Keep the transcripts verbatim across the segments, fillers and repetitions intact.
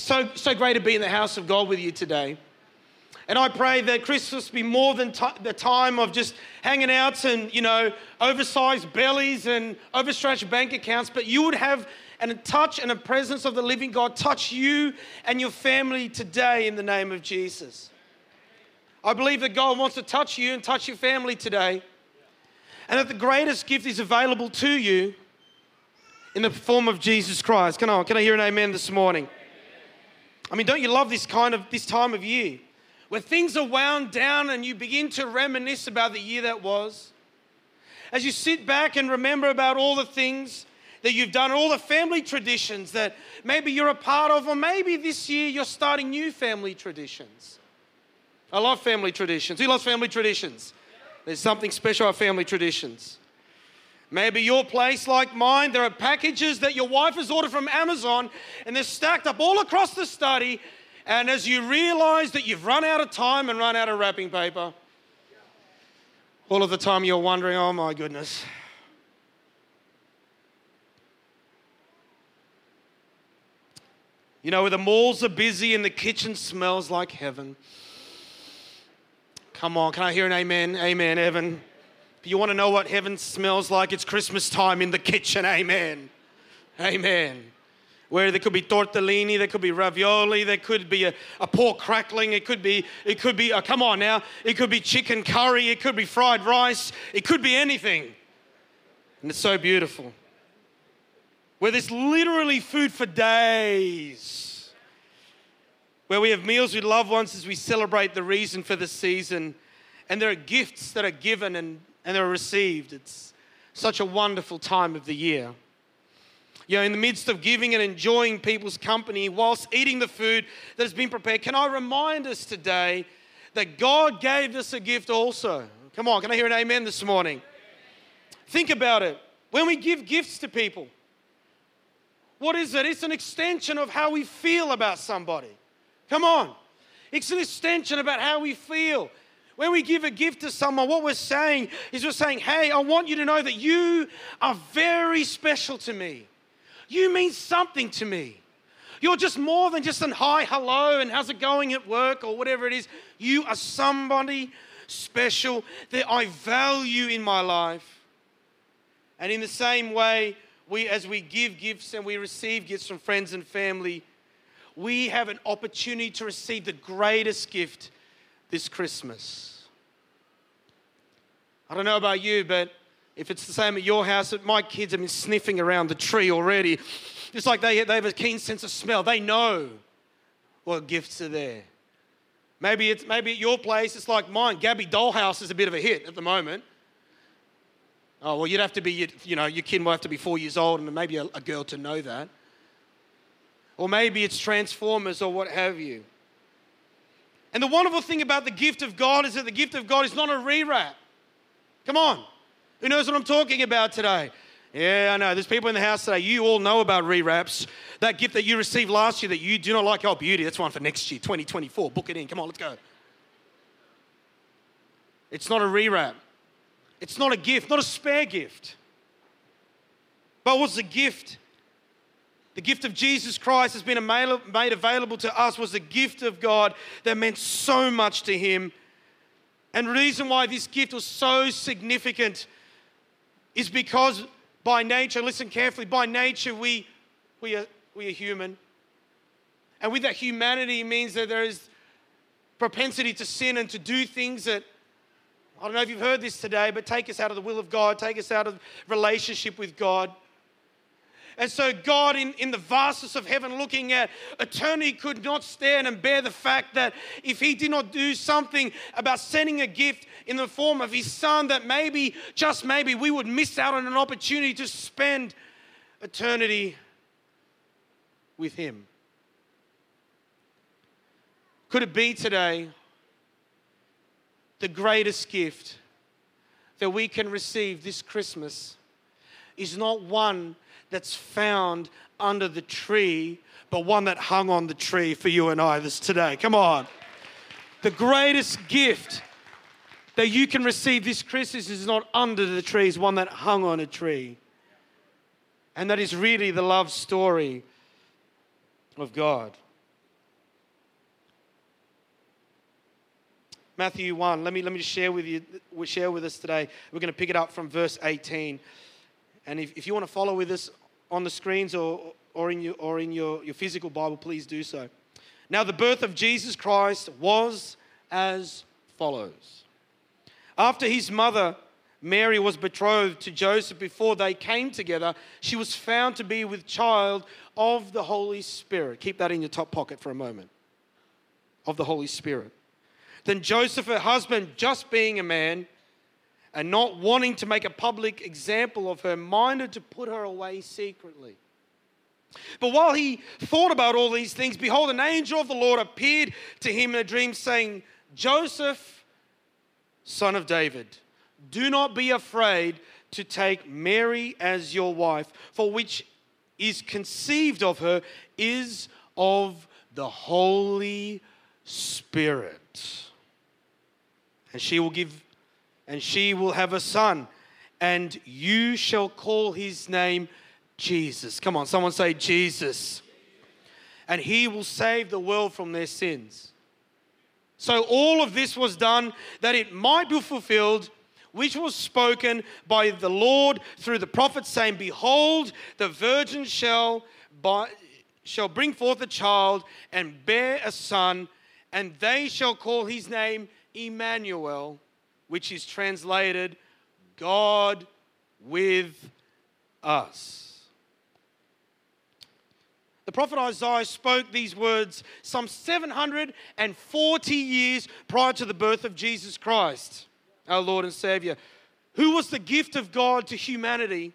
So, so great to be in the house of God with you today. And I pray that Christmas be more than t- the time of just hanging out and, you know, oversized bellies and overstretched bank accounts, but you would have a touch and a presence of the living God touch you and your family today in the name of Jesus. I believe that God wants to touch you and touch your family today, and that the greatest gift is available to you in the form of Jesus Christ. Can I, can I hear an amen this morning? I mean, don't you love this kind of, this time of year where things are wound down and you begin to reminisce about the year that was? As you sit back and remember about all the things that you've done, all the family traditions that maybe you're a part of, or maybe this year you're starting new family traditions. I love family traditions. Who loves family traditions? There's something special about family traditions. Maybe your place, like mine, there are packages that your wife has ordered from Amazon and they're stacked up all across the study. And as you realize that you've run out of time and run out of wrapping paper, all of the time you're wondering, oh my goodness. You know, where the malls are busy and the kitchen smells like heaven. Come on, can I hear an amen? Amen, Evan. If you want to know what heaven smells like, it's Christmas time in the kitchen. Amen. Amen. Where there could be tortellini, there could be ravioli, there could be a, a pork crackling, it could be, it could be, oh, come on now, it could be chicken curry, it could be fried rice, it could be anything. And it's so beautiful. Where there's literally food for days. Where we have meals with loved ones as we celebrate the reason for the season. And there are gifts that are given and and they're received. It's such a wonderful time of the year. You know, in the midst of giving and enjoying people's company whilst eating the food that has been prepared, can I remind us today that God gave us a gift also? Come on, can I hear an amen this morning? Think about it. When we give gifts to people, what is it? It's an extension of how we feel about somebody. Come on. It's an extension about how we feel. When we give a gift to someone, what we're saying is we're saying, hey, I want you to know that you are very special to me. You mean something to me. You're just more than just an hi, hello, and how's it going at work or whatever it is. You are somebody special that I value in my life. And in the same way, we, as we give gifts and we receive gifts from friends and family, we have an opportunity to receive the greatest gift this Christmas. I don't know about you, but if it's the same at your house, my kids have been sniffing around the tree already. It's like they, they have a keen sense of smell. They know what gifts are there. Maybe it's maybe at your place, it's like mine. Gabby Dollhouse is a bit of a hit at the moment. Oh, well, you'd have to be, you know, your kid might have to be four years old and maybe a, a girl to know that. Or maybe it's Transformers or what have you. And the wonderful thing about the gift of God is that the gift of God is not a rewrap. Come on. Who knows what I'm talking about today? Yeah, I know. There's people in the house today. You all know about rewraps. That gift that you received last year that you do not like. Oh, beauty. That's one for next year, twenty twenty-four. Book it in. Come on, let's go. It's not a rewrap. It's not a gift, not a spare gift. But what's the gift? The gift of Jesus Christ has been made available to us was the gift of God that meant so much to him. And the reason why this gift was so significant is because by nature, listen carefully, by nature we, we, are, we are human. And with that humanity means that there is propensity to sin and to do things that, I don't know if you've heard this today, but take us out of the will of God, take us out of relationship with God. And so God, in, in the vastness of heaven, looking at eternity, could not stand and bear the fact that if he did not do something about sending a gift in the form of his son, that maybe, just maybe, we would miss out on an opportunity to spend eternity with him. Could it be today the greatest gift that we can receive this Christmas is not one that's found under the tree, but one that hung on the tree for you and I this today. Come on. The greatest gift that you can receive this Christmas is not under the tree, it's one that hung on a tree. And that is really the love story of God. Matthew one. Let me, let me just share with you, we share with us today. We're going to pick it up from verse eighteen. And if, if you want to follow with us on the screens or, or in, your, or in your, your physical Bible, please do so. Now the birth of Jesus Christ was as follows. After his mother Mary was betrothed to Joseph, before they came together, she was found to be with child of the Holy Spirit. Keep that in your top pocket for a moment. Of the Holy Spirit. Then Joseph, her husband, just being a man and not wanting to make a public example of her, minded to put her away secretly. But while he thought about all these things, behold, an angel of the Lord appeared to him in a dream, saying, Joseph, son of David, do not be afraid to take Mary as your wife, for which is conceived of her is of the Holy Spirit. And she will give, and she will have a son, and you shall call his name Jesus. Come on, someone say Jesus. And he will save the world from their sins. So all of this was done that it might be fulfilled, which was spoken by the Lord through the prophet, saying, behold, the virgin shall, by, shall bring forth a child and bear a son, and they shall call his name Emmanuel, which is translated God with us. The prophet Isaiah spoke these words some seven hundred forty years prior to the birth of Jesus Christ, our Lord and Savior, who was the gift of God to humanity,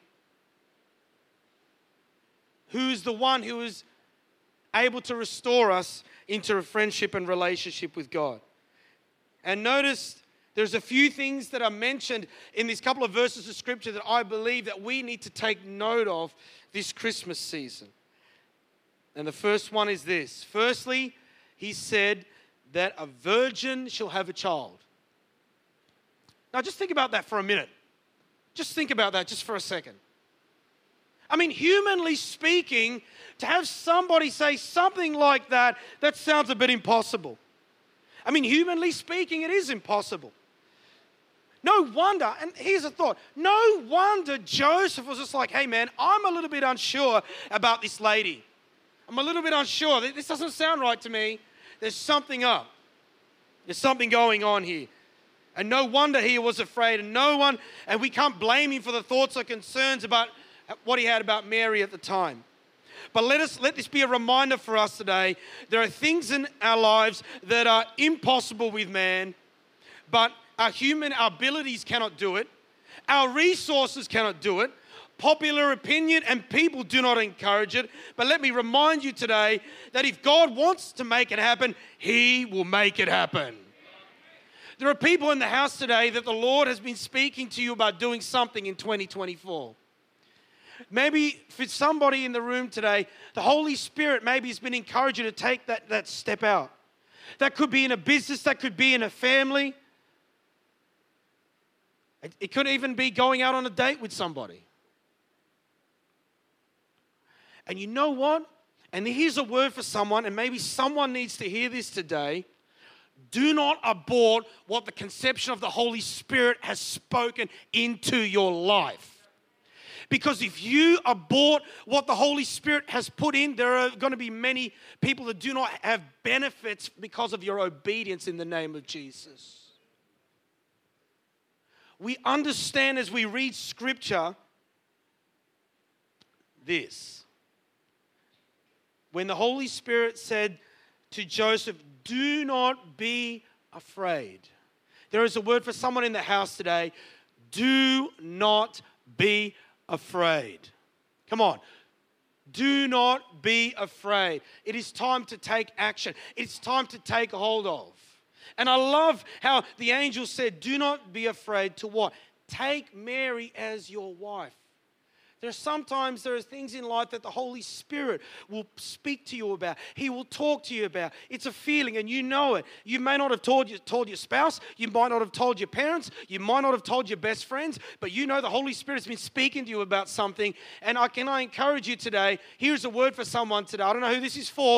who is the one who is able to restore us into a friendship and relationship with God. And notice there's a few things that are mentioned in these couple of verses of Scripture that I believe that we need to take note of this Christmas season. And the first one is this. Firstly, he said that a virgin shall have a child. Now just think about that for a minute. Just think about that just for a second. I mean, humanly speaking, to have somebody say something like that, that sounds a bit impossible. I mean, humanly speaking, it is impossible. No wonder, and here's a thought, no wonder Joseph was just like, hey man, I'm a little bit unsure about this lady. I'm a little bit unsure. This doesn't sound right to me. There's something up. There's something going on here. And no wonder he was afraid, and no one, and we can't blame him for the thoughts or concerns about what he had about Mary at the time. But let us let this be a reminder for us today. There are things in our lives that are impossible with man, but our human our abilities cannot do it. Our resources cannot do it. Popular opinion and people do not encourage it. But let me remind you today that if God wants to make it happen, he will make it happen. There are people in the house today that the Lord has been speaking to you about doing something in twenty twenty-four. Maybe for somebody in the room today, the Holy Spirit maybe has been encouraging you to take that, that step out. That could be in a business, that could be in a family. It, it could even be going out on a date with somebody. And you know what? And here's a word for someone, and maybe someone needs to hear this today. Do not abort what the conception of the Holy Spirit has spoken into your life. Because if you abort what the Holy Spirit has put in, there are going to be many people that do not have benefits because of your obedience in the name of Jesus. We understand as we read Scripture this. When the Holy Spirit said to Joseph, do not be afraid. There is a word for someone in the house today. Do not be afraid. Come on. Do not be afraid. It is time to take action. It's time to take hold of. And I love how the angel said, do not be afraid to what? Take Mary as your wife. There's sometimes there are things in life that the Holy Spirit will speak to you about. He will talk to you about. It's a feeling and you know it. You may not have told, you, told your spouse. You might not have told your parents. You might not have told your best friends. But you know the Holy Spirit has been speaking to you about something. And I can I encourage you today, here's a word for someone today. I don't know who this is for.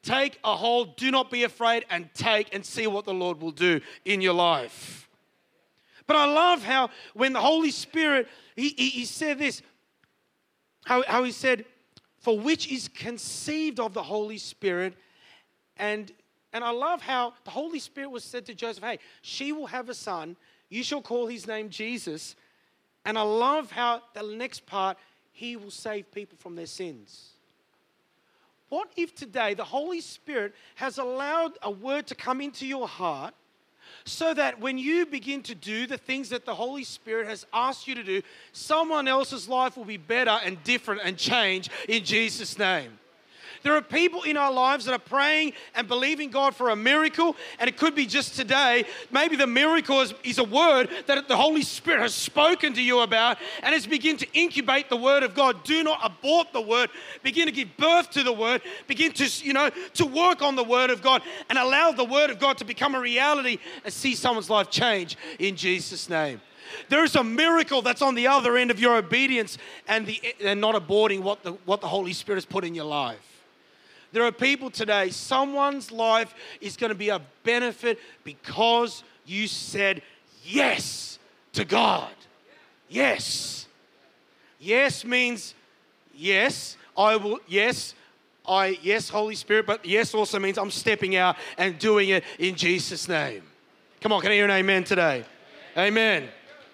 take a hold. Do not be afraid, and take and see what the Lord will do in your life. But I love how when the Holy Spirit, he, he, he said this, how, how he said, for which is conceived of the Holy Spirit. And, and I love how the Holy Spirit was said to Joseph, hey, she will have a son. You shall call his name Jesus. And I love how the next part, he will save people from their sins. What if today the Holy Spirit has allowed a word to come into your heart so that when you begin to do the things that the Holy Spirit has asked you to do, someone else's life will be better and different and change in Jesus' name? There are people in our lives that are praying and believing God for a miracle, and it could be just today. Maybe the miracle is, is a word that the Holy Spirit has spoken to you about, and it's begin to incubate the word of God. Do not abort the word. Begin to give birth to the word. Begin to, you know, to work on the word of God and allow the word of God to become a reality and see someone's life change in Jesus' name. There is a miracle that's on the other end of your obedience and, the, and not aborting what the, what the Holy Spirit has put in your life. There are people today, someone's life is going to be a benefit because you said yes to God. Yes. Yes means yes, I will, yes, I, yes, Holy Spirit, but yes also means I'm stepping out and doing it in Jesus' name. Come on, can I hear an amen today? Amen.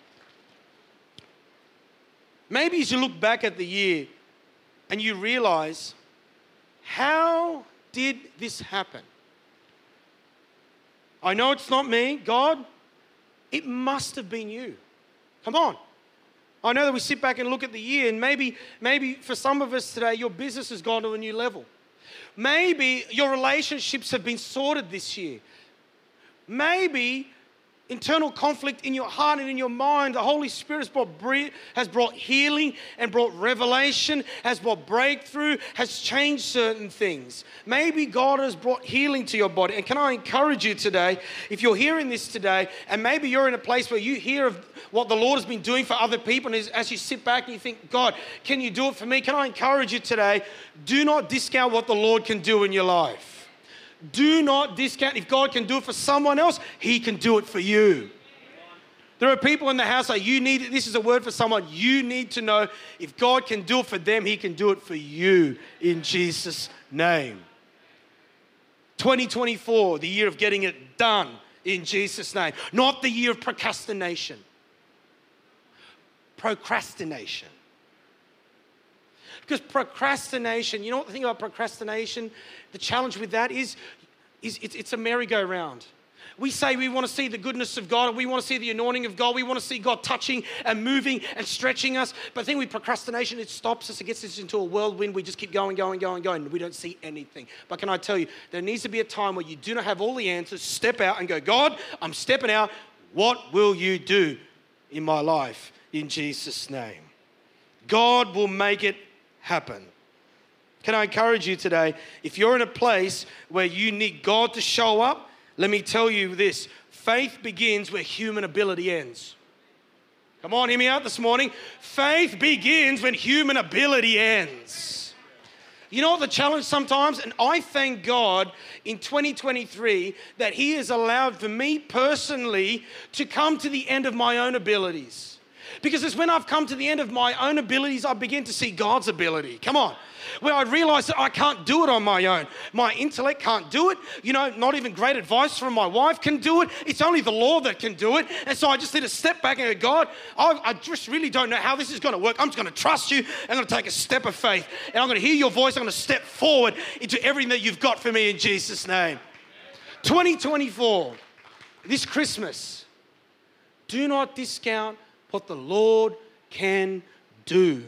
Maybe as you look back at the year and you realize, how did this happen? I know it's not me, God. It must have been you. Come on. I know that we sit back and look at the year, and maybe, maybe for some of us today, your business has gone to a new level. Maybe your relationships have been sorted this year. Maybe internal conflict in your heart and in your mind, the Holy Spirit has brought, has brought healing and brought revelation, has brought breakthrough, has changed certain things. Maybe God has brought healing to your body. And can I encourage you today, if you're hearing this today, and maybe you're in a place where you hear of what the Lord has been doing for other people, and as you sit back and you think, God, can you do it for me? Can I encourage you today, do not discount what the Lord can do in your life. Do not discount. If God can do it for someone else, He can do it for you. There are people in the house that you need, this is a word for someone, you need to know if God can do it for them, He can do it for you in Jesus' name. twenty twenty-four, the year of getting it done in Jesus' name. Not the year of procrastination. Procrastination. Because procrastination, you know what the thing about procrastination, the challenge with that is, is it's, it's a merry-go-round. We say we want to see the goodness of God, and we want to see the anointing of God. We want to see God touching and moving and stretching us. But the thing with procrastination, it stops us. It gets us into a whirlwind. We just keep going, going, going, going, and we don't see anything. But can I tell you, there needs to be a time where you do not have all the answers. Step out and go, God, I'm stepping out. What will you do in my life in Jesus' name? God will make it happen. Can I encourage you today, if you're in a place where you need God to show up, let me tell you this, faith begins where human ability ends. Come on, hear me out this morning. Faith begins when human ability ends. You know what the challenge sometimes, and I thank God in twenty twenty-three that He has allowed for me personally to come to the end of my own abilities. Because it's when I've come to the end of my own abilities, I begin to see God's ability. Come on. Where I realize that I can't do it on my own. My intellect can't do it. You know, not even great advice from my wife can do it. It's only the Lord that can do it. And so I just need to step back and go, God, I, I just really don't know how this is going to work. I'm just going to trust you. I'm going to take a step of faith. And I'm going to hear your voice. I'm going to step forward into everything that you've got for me in Jesus' name. twenty twenty-four, this Christmas, do not discount what the Lord can do.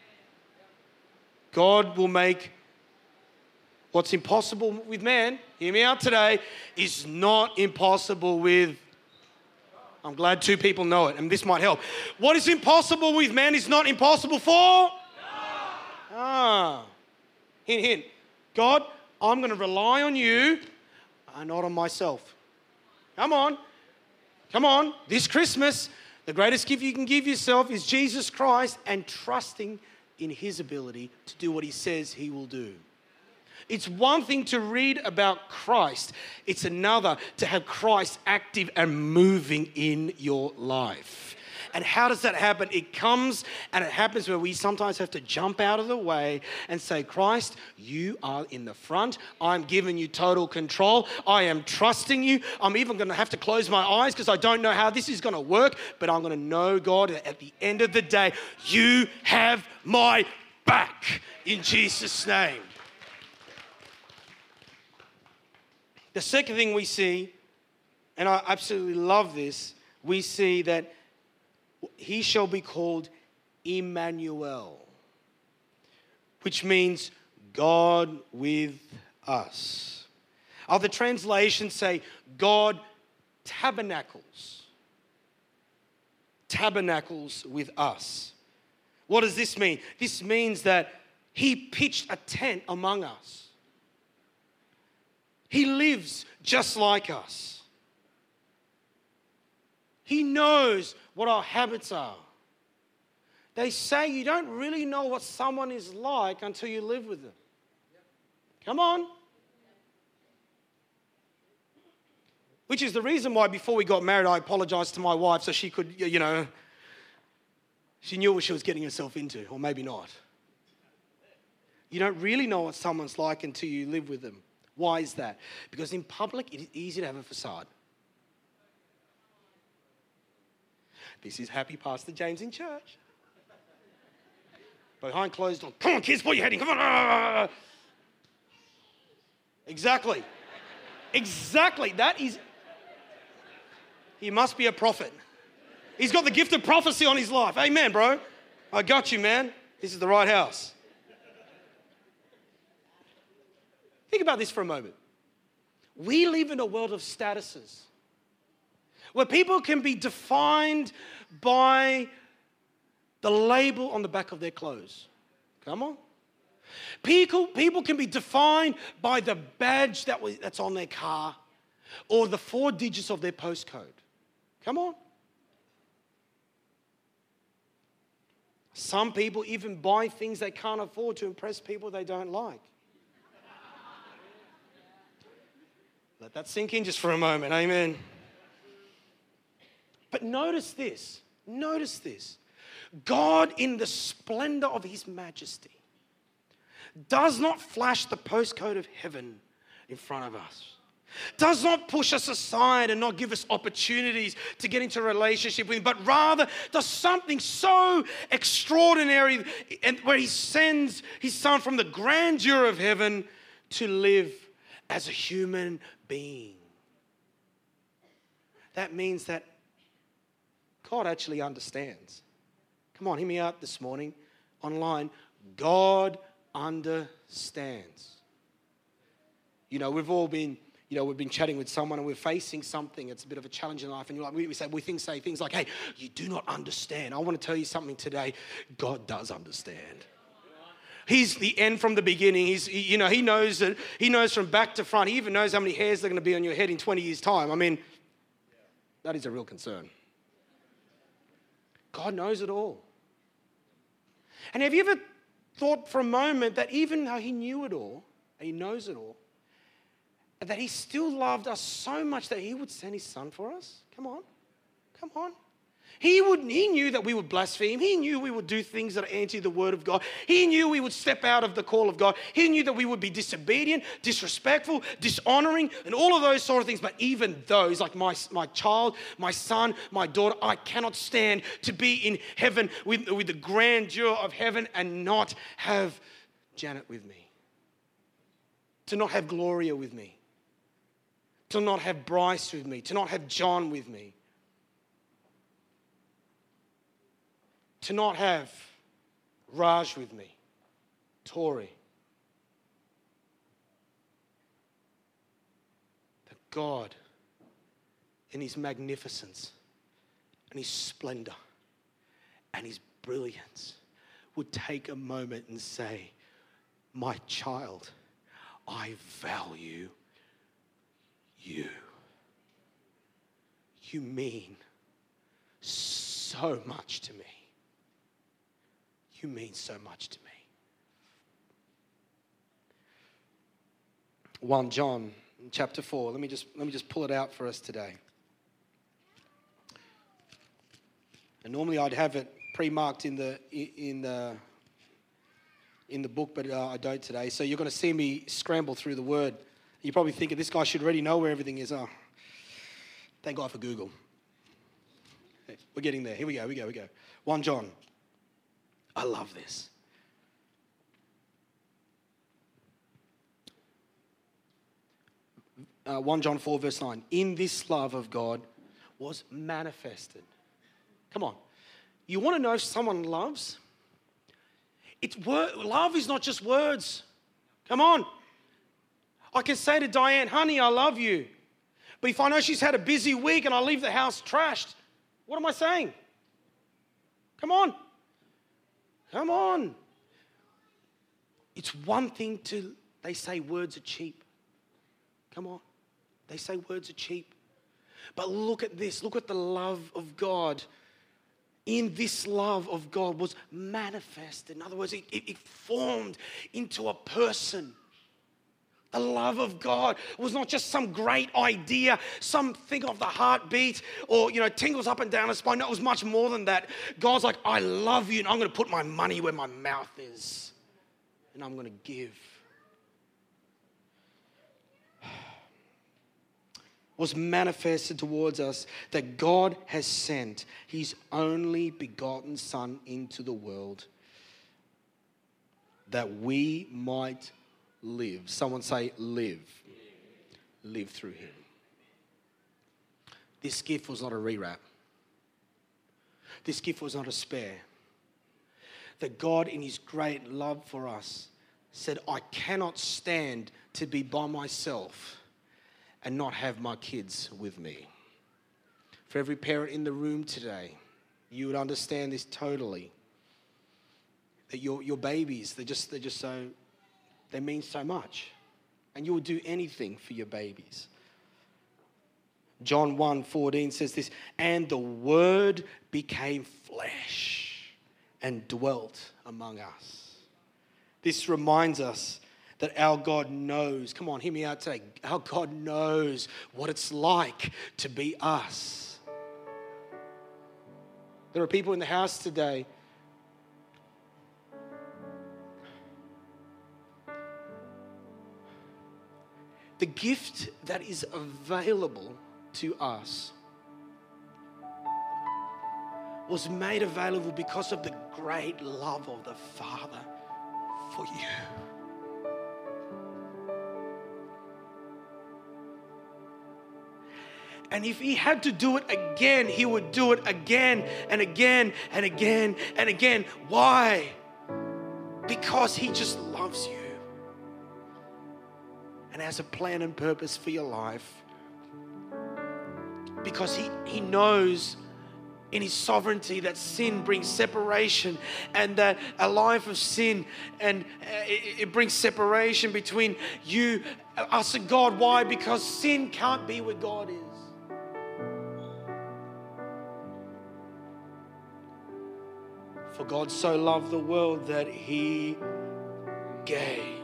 God will make what's impossible with man, hear me out today, is not impossible with, I'm glad two people know it, and this might help. What is impossible with man is not impossible for? No. Ah. Hint, hint. God, I'm going to rely on you and not on myself. Come on. Come on. This Christmas, the greatest gift you can give yourself is Jesus Christ and trusting in His ability to do what He says He will do. It's one thing to read about Christ. It's another to have Christ active and moving in your life. And how does that happen? It comes and it happens where we sometimes have to jump out of the way and say, Christ, you are in the front. I'm giving you total control. I am trusting you. I'm even going to have to close my eyes because I don't know how this is going to work, but I'm going to know, God, that at the end of the day, you have my back in Jesus' name. The second thing we see, and I absolutely love this, we see that he shall be called Emmanuel, which means God with us. Other translations say God tabernacles. Tabernacles with us. What does this mean? This means that he pitched a tent among us. He lives just like us. He knows what our habits are. They say you don't really know what someone is like until you live with them. Come on. Which is the reason why before we got married, I apologized to my wife so she could, you know, she knew what she was getting herself into, or maybe not. You don't really know what someone's like until you live with them. Why is that? Because in public, it is easy to have a facade. This is happy Pastor James in church. Behind closed doors, come on kids, pull your head in, come on. Exactly. Exactly. That is, he must be a prophet. He's got the gift of prophecy on his life. Amen, bro. I got you, man. This is the right house. Think about this for a moment. We live in a world of statuses where people can be defined by the label on the back of their clothes. Come on. People, people can be defined by the badge that was, that's on their car or the four digits of their postcode. Come on. Some people even buy things they can't afford to impress people they don't like. Let that sink in just for a moment. Amen. But notice this. Notice this. God, in the splendor of his majesty, does not flash the postcode of heaven in front of us. Does not push us aside and not give us opportunities to get into a relationship with him, but rather does something so extraordinary and where he sends his son from the grandeur of heaven to live as a human being. That means that God actually understands. Come on, hear me out this morning online. God understands. You know, we've all been, you know, we've been chatting with someone and we're facing something. It's a bit of a challenge in life. And you're like, we, we say, we think, say things like, hey, you do not understand. I want to tell you something today. God does understand. He's the end from the beginning. He's, you know, he knows that, he knows from back to front. He even knows how many hairs are going to be on your head in twenty years' time. I mean, that is a real concern. God knows it all. And have you ever thought for a moment that even though he knew it all, and he knows it all, that he still loved us so much that he would send his son for us? Come on. Come on. He would. He knew that we would blaspheme. He knew we would do things that are anti the word of God. He knew we would step out of the call of God. He knew that we would be disobedient, disrespectful, dishonoring, and all of those sort of things. But even those, like my, my child, my son, my daughter, I cannot stand to be in heaven with, with the grandeur of heaven and not have Janet with me. To not have Gloria with me. To not have Bryce with me. To not have John with me. To not have Raj with me, Tori. That God, in his magnificence and his splendor and his brilliance, would take a moment and say, my child, I value you. You mean so much to me. You mean so much to me. First John chapter four. Let me just let me just pull it out for us today. And normally I'd have it pre-marked in the in the in the book, but uh, I don't today. So you're going to see me scramble through the word. You're probably thinking this guy should already know where everything is. Oh, thank God for Google. Hey, we're getting there. Here we go. Here we go. Here we go. First John. I love this. Uh, First John four verse nine. In this love of God was manifested. Come on. You want to know if someone loves? It's word. Love is not just words. Come on. I can say to Diane, honey, I love you. But if I know she's had a busy week and I leave the house trashed, what am I saying? Come on. Come on. It's one thing to, they say words are cheap. Come on. They say words are cheap. But look at this. Look at the love of God. In this love of God was manifested. In other words, it, it, it formed into a person. The love of God was not just some great idea, something of the heartbeat, or, you know, tingles up and down a spine. No, it was much more than that. God's like, I love you, and I'm going to put my money where my mouth is, and I'm going to give. Was manifested towards us that God has sent his only begotten Son into the world that we might live. Someone say live. Live through him. This gift was not a rewrap. This gift was not a spare. That God in his great love for us said, I cannot stand to be by myself and not have my kids with me. For every parent in the room today, you would understand this totally. That your, your babies, they're just, they're just so, they mean so much. And you will do anything for your babies. John one fourteen says this, and the Word became flesh and dwelt among us. This reminds us that our God knows, come on, hear me out today. Our God knows what it's like to be us. There are people in the house today the gift that is available to us was made available because of the great love of the Father for you. And if he had to do it again, he would do it again and again and again and again. Why? Because he just loves you and has a plan and purpose for your life. Because he, he knows in his sovereignty that sin brings separation, and that a life of sin, and it, it brings separation between you, us and God. Why? Because sin can't be where God is. For God so loved the world that he gave.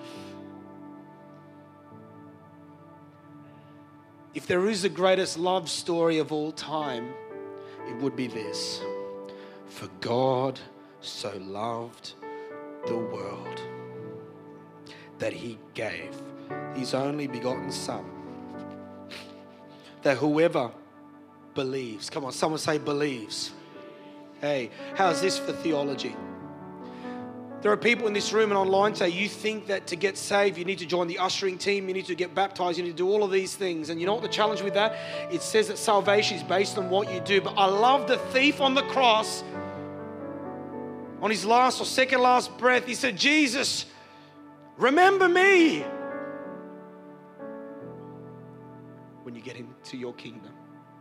If there is the greatest love story of all time, it would be this. For God so loved the world that he gave his only begotten Son, that whoever believes, come on, someone say believes. Hey, how's this for theology? There are people in this room and online today, you think that to get saved, you need to join the ushering team, you need to get baptized, you need to do all of these things. And you know what the challenge with that? It says that salvation is based on what you do. But I love the thief on the cross. On his last or second last breath, he said, Jesus, remember me when you get into your kingdom.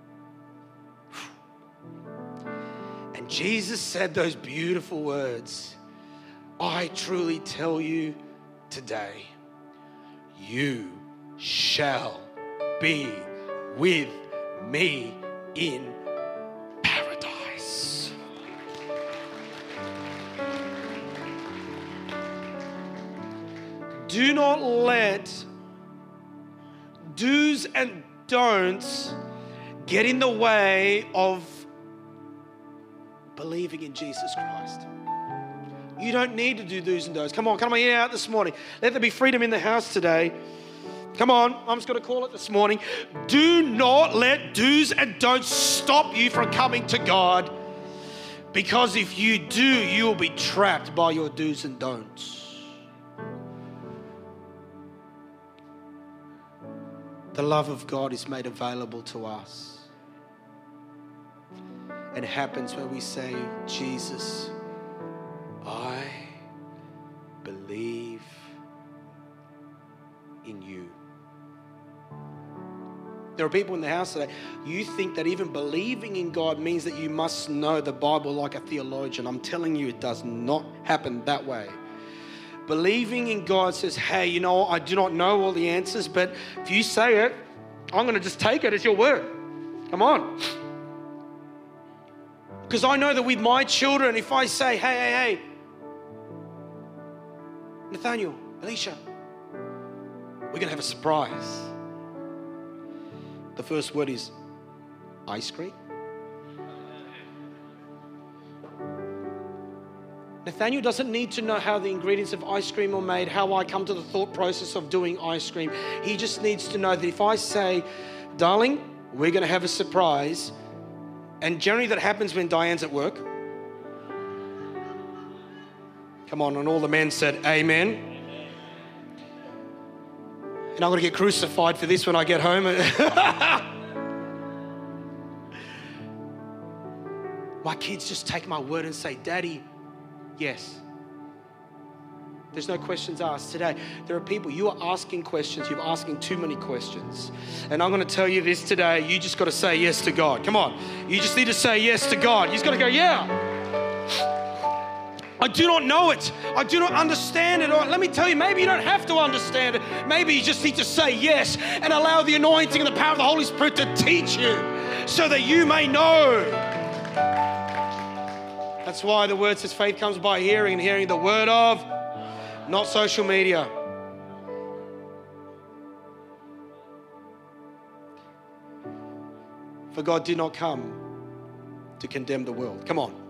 And Jesus said those beautiful words. I truly tell you today, you shall be with me in paradise. Do not let do's and don'ts get in the way of believing in Jesus Christ. You don't need to do do's and don'ts. Come on, come on, here out this morning. Let there be freedom in the house today. Come on, I'm just going to call it this morning. Do not let do's and don'ts stop you from coming to God, because if you do, you will be trapped by your do's and don'ts. The love of God is made available to us. It happens when we say, Jesus, I believe in you. There are people in the house today, you think that even believing in God means that you must know the Bible like a theologian. I'm telling you, it does not happen that way. Believing in God says, hey, you know, I do not know all the answers, but if you say it, I'm going to just take it as your word. Come on. Because I know that with my children, if I say, hey, hey, hey, Nathaniel, Alicia, we're going to have a surprise. The first word is ice cream. Nathaniel doesn't need to know how the ingredients of ice cream are made, how I come to the thought process of doing ice cream. He just needs to know that if I say, darling, we're going to have a surprise, and generally that happens when Diane's at work. Come on, and all the men said, amen. And I'm going to get crucified for this when I get home. My kids just take my word and say, Daddy, yes. There's no questions asked today. There are people, you are asking questions. You're asking too many questions. And I'm going to tell you this today. You just got to say yes to God. Come on. You just need to say yes to God. You just got to go, yeah. I do not know it. I do not understand it. Or let me tell you, maybe you don't have to understand it. Maybe you just need to say yes and allow the anointing and the power of the Holy Spirit to teach you so that you may know. That's why the word says faith comes by hearing, and hearing the word of, not social media. For God did not come to condemn the world. Come on.